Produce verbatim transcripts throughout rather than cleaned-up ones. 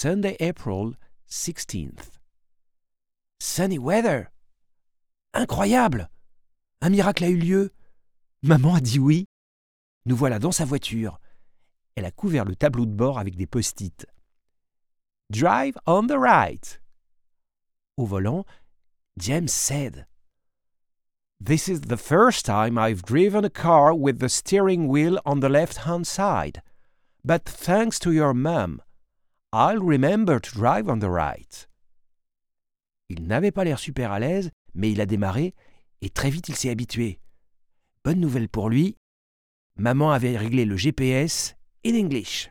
Sunday, April sixteenth. Sunny weather! Incroyable! Un miracle a eu lieu. Maman a dit oui. Nous voilà dans sa voiture. Elle a couvert le tableau de bord avec des post-it. Drive on the right. Au volant, James said, This is the first time I've driven a car with the steering wheel on the left-hand side. But thanks to your mum, I'll remember to drive on the right. Il n'avait pas l'air super à l'aise, mais il a démarré et très vite il s'est habitué. Bonne nouvelle pour lui, maman avait réglé le G P S in English.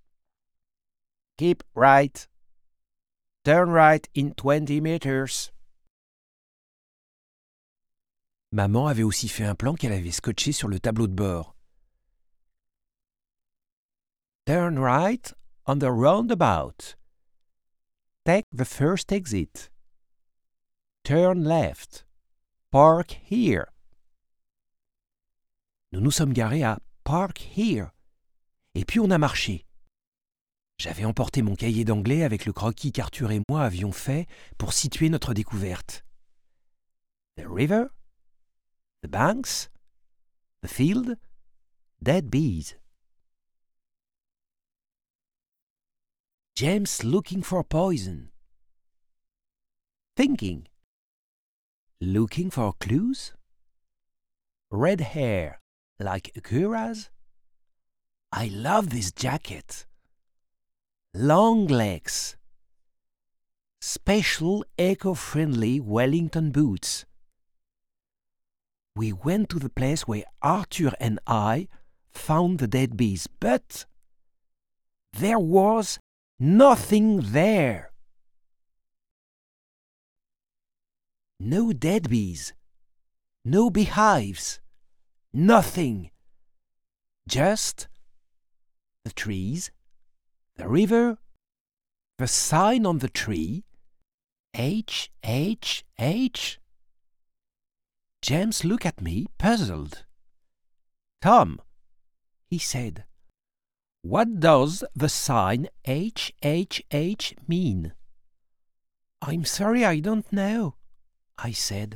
Keep right. Turn right in twenty meters. Maman avait aussi fait un plan qu'elle avait scotché sur le tableau de bord. Turn right on the roundabout. Take the first exit. Turn left. Park here. Nous nous sommes garés à Park here. Et puis on a marché. J'avais emporté mon cahier d'anglais avec le croquis qu'Arthur et moi avions fait pour situer notre découverte. The river, the banks, the field, dead bees. James looking for poison. Thinking. Looking for clues? Red hair, like Akira's? I love this jacket. Long legs. Special eco-friendly Wellington boots. We went to the place where Arthur and I found the dead bees, but there was nothing there. No dead bees. No beehives. Nothing. Just the trees, the river, the sign on the tree, H, H, H. James looked at me, puzzled. Tom, he said, what does the sign H, H, H mean? I'm sorry, I don't know, I said.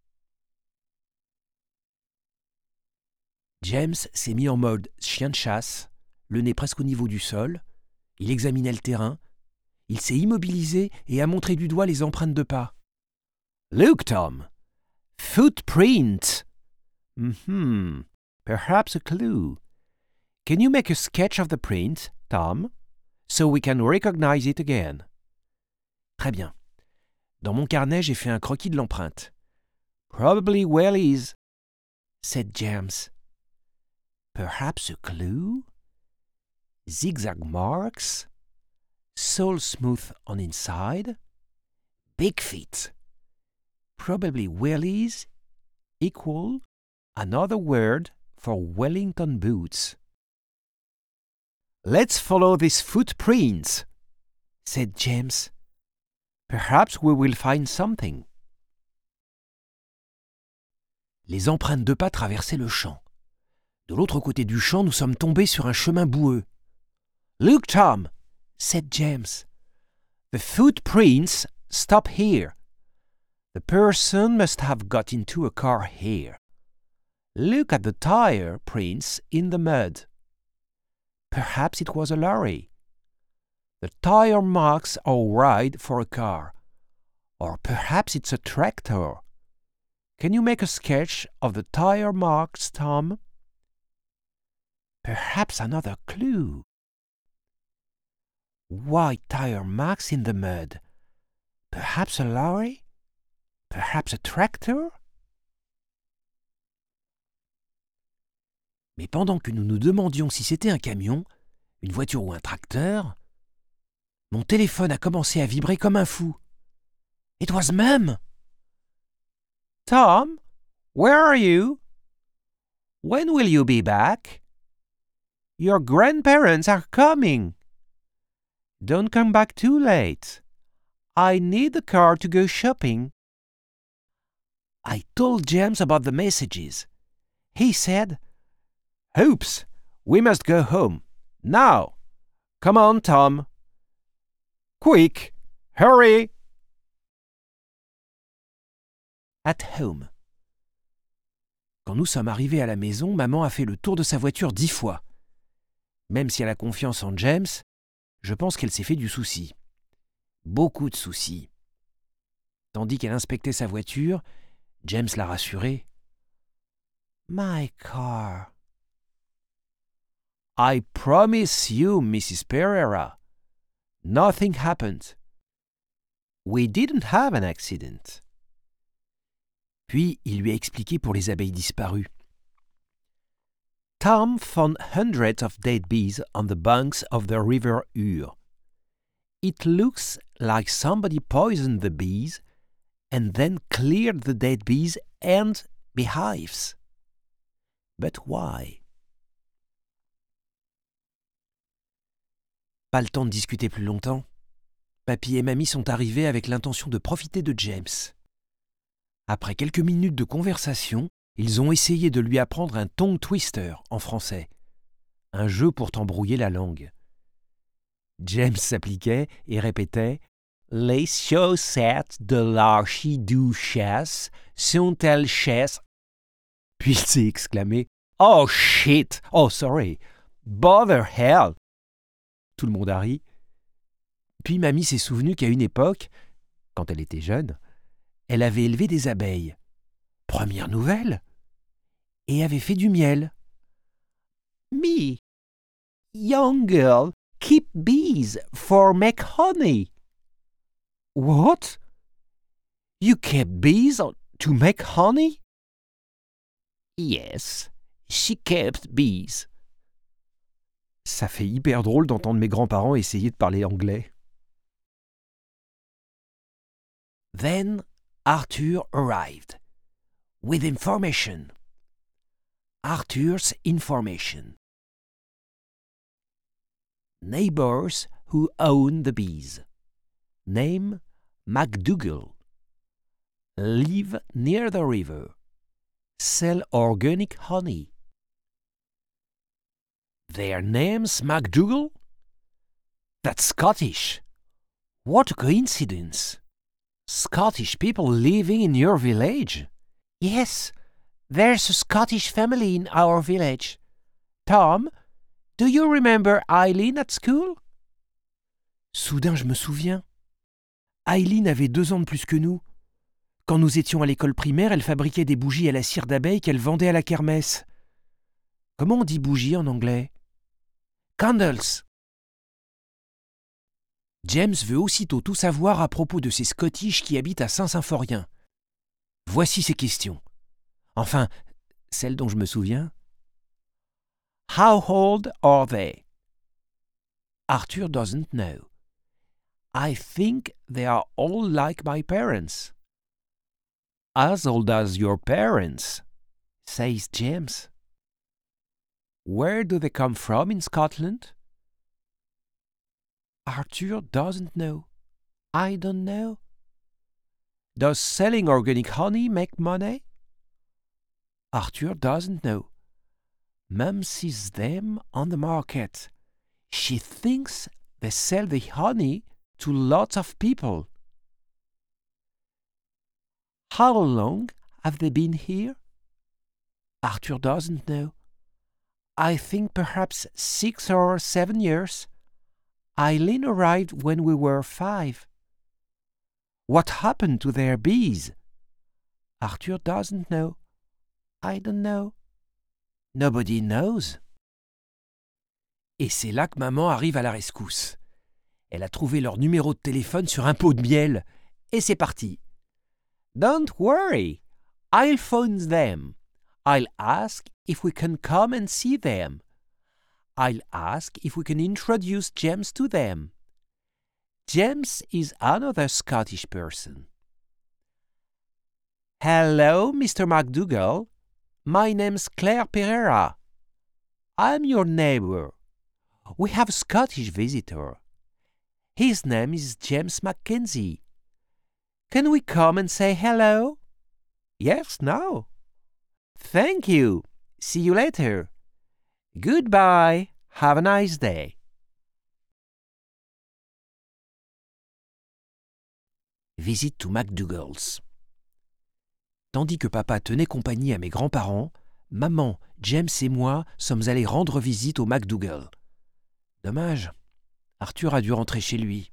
James s'est mis en mode chien de chasse, le nez presque au niveau du sol. Il examinait le terrain. Il s'est immobilisé et a montré du doigt les empreintes de pas. Look, Tom! Footprint! Mm-hmm. Perhaps a clue. Can you make a sketch of the print, Tom, so we can recognize it again? Très bien. Dans mon carnet, j'ai fait un croquis de l'empreinte. Probably Wellies, said James. Perhaps a clue? Zigzag marks? Sole smooth on inside? Big feet. Probably wellies equal another word for Wellington boots. Let's follow these footprints, said James. Perhaps we will find something. Les empreintes de pas traversaient le champ. De l'autre côté du champ, nous sommes tombés sur un chemin boueux. Look, Tom, said James. The footprints stop here. The person must have got into a car here. Look at the tire prints in the mud. Perhaps it was a lorry. The tire marks are wide for a car. Or perhaps it's a tractor. Can you make a sketch of the tire marks, Tom? Perhaps another clue. White tire marks in the mud. Perhaps a lorry? Perhaps a tractor? Mais pendant que nous nous demandions si c'était un camion, une voiture ou un tracteur, mon téléphone a commencé à vibrer comme un fou. It was Mum. Tom, where are you? When will you be back? Your grandparents are coming. Don't come back too late. I need the car to go shopping. I told James about the messages. He said, Oops, we must go home. Now. Come on, Tom. Quick! Hurry! At home. Quand nous sommes arrivés à la maison, maman a fait le tour de sa voiture dix fois. Même si elle a confiance en James, je pense qu'elle s'est fait du souci. Beaucoup de soucis. Tandis qu'elle inspectait sa voiture, James l'a rassurée. « My car. I promise you, Missus Pereira, nothing happened. We didn't have an accident. » Puis il lui a expliqué pour les abeilles disparues. Tom found hundreds of dead bees on the banks of the river Ur. It looks like somebody poisoned the bees and then cleared the dead bees and beehives. But why? Pas le temps de discuter plus longtemps. Papy et Mamie sont arrivés avec l'intention de profiter de James. Après quelques minutes de conversation, ils ont essayé de lui apprendre un tongue twister en français, un jeu pour t'embrouiller la langue. James s'appliquait et répétait « Les chaussettes de l'archiduchesse sont-elles chaises ?» Puis il s'est exclamé « Oh shit! Oh sorry! Bother hell !» Tout le monde a ri. Puis Mamie s'est souvenue qu'à une époque, quand elle était jeune, elle avait élevé des abeilles. Première nouvelle. Et avait fait du miel. Me, young girl, keep bees for make honey. What? You kept bees to make honey? Yes, she kept bees. Ça fait hyper drôle d'entendre mes grands-parents essayer de parler anglais. Then Arthur arrived with information. Arthur's information. Neighbors who own the bees. Name MacDougall. Live near the river. Sell organic honey. Their name's MacDougall? That's Scottish. What a coincidence. Scottish people living in your village? Yes, there's a Scottish family in our village. Tom, do you remember Eileen at school? Soudain, je me souviens. Eileen avait deux ans de plus que nous. Quand nous étions à l'école primaire, elle fabriquait des bougies à la cire d'abeille qu'elle vendait à la kermesse. Comment on dit bougie en anglais? Candles. James veut aussitôt tout savoir à propos de ces Scottish qui habitent à Saint-Symphorien. Voici ses questions. Enfin, celles dont je me souviens. How old are they? Arthur doesn't know. I think they are all like my parents. As old as your parents, says James. Where do they come from in Scotland? Arthur doesn't know. I don't know. Does selling organic honey make money? Arthur doesn't know. Mum sees them on the market. She thinks they sell the honey to lots of people. How long have they been here? Arthur doesn't know. I think perhaps six or seven years. Eileen arrived when we were five. What happened to their bees? Arthur doesn't know. I don't know. Nobody knows. Et c'est là que maman arrive à la rescousse. Elle a trouvé leur numéro de téléphone sur un pot de miel. Et c'est parti. Don't worry. I'll phone them. I'll ask if we can come and see them. I'll ask if we can introduce James to them. James is another Scottish person. Hello, Mister MacDougall. My name's Claire Pereira. I'm your neighbor. We have a Scottish visitor. His name is James Mackenzie. Can we come and say hello? Yes, now. Thank you. See you later. Goodbye. Have a nice day. visit to McDougall's. Tandis que papa tenait compagnie à mes grands-parents, maman, James et moi sommes allés rendre visite au McDougall. Dommage, Arthur a dû rentrer chez lui.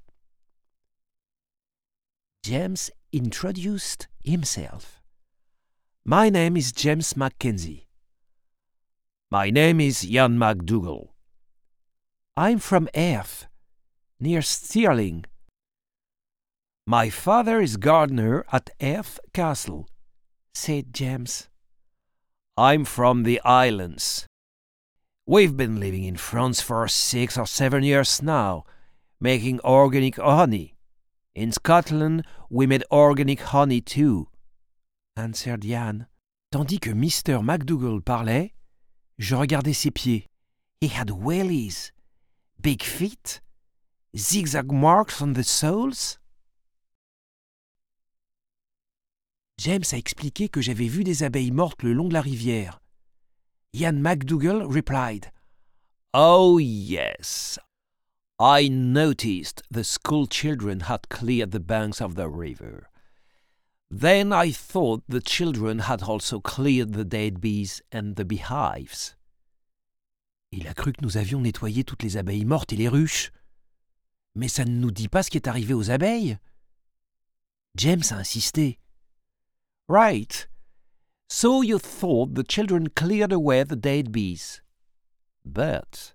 James introduced himself. My name is James Mackenzie. My name is Ian McDougall. I'm from Airth, near Stirling. My father is gardener at Airth Castle, said James. I'm from the islands. We've been living in France for six or seven years now, making organic honey. In Scotland, we made organic honey too, answered Ian. Tandis que Mister McDougall parlait, je regardais ses pieds. He had wellies, big feet, zigzag marks on the soles. James a expliqué que j'avais vu des abeilles mortes le long de la rivière. Ian McDougall replied, "Oh yes, I noticed the school children had cleared the banks of the river. Then I thought the children had also cleared the dead bees and the beehives." Il a cru que nous avions nettoyé toutes les abeilles mortes et les ruches. Mais ça ne nous dit pas ce qui est arrivé aux abeilles. James a insisté. Right. So you thought the children cleared away the dead bees. But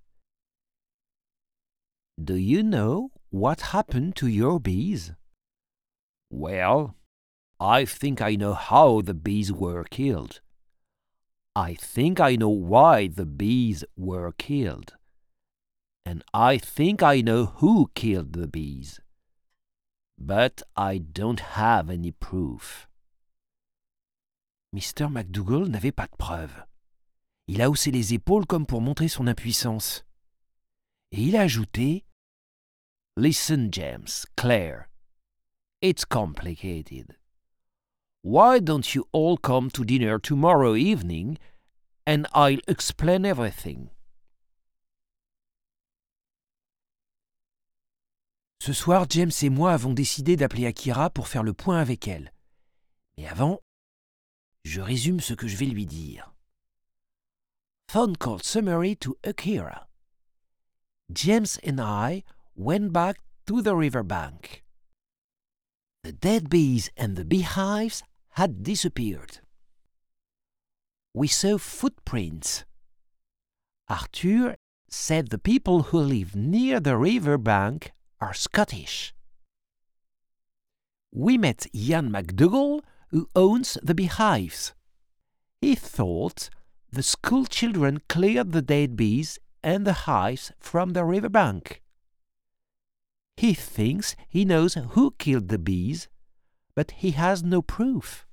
do you know what happened to your bees? Well, I think I know how the bees were killed. I think I know why the bees were killed. And I think I know who killed the bees. But I don't have any proof. Mister McDougall n'avait pas de preuves. Il a haussé les épaules comme pour montrer son impuissance. Et il a ajouté « Listen, James, Claire, it's complicated. Why don't you all come to dinner tomorrow evening and I'll explain everything." Ce soir, James et moi avons décidé d'appeler Akira pour faire le point avec elle. Mais avant, je résume ce que je vais lui dire. Phone call summary to Akira. James and I went back to the riverbank. The dead bees and the beehives had disappeared. We saw footprints. Arthur said the people who live near the riverbank are Scottish. We met Ian McDougall, who owns the beehives. He thought the school children cleared the dead bees and the hives from the riverbank. He thinks he knows who killed the bees, but he has no proof.